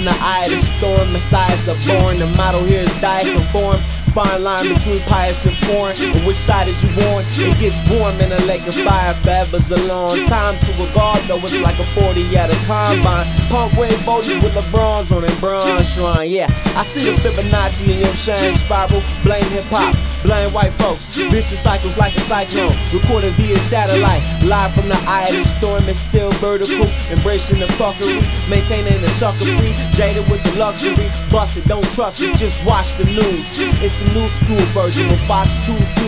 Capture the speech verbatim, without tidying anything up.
from the eye of the storm, messiahs are born. The motto here is die conform. Fine line between pious and foreign. And which side is you on? It gets warm in a lake of fire. Forever's a long time to regard, though it's like a forty at a combine. Pump wave bogey with LeBron's on a bronze shrine. Yeah, I see the Fibonacci in your shine spiral. Blame hip hop, blame white folks. Vicious cycles like a cyclone. Recorded via satellite. Live from the eye of the storm, it's still vertical. Embracing the fuckery, maintaining the sucker free. Jaded with the luxury. Bust it, don't trust it, just watch the news. It's the new school version of Fox two.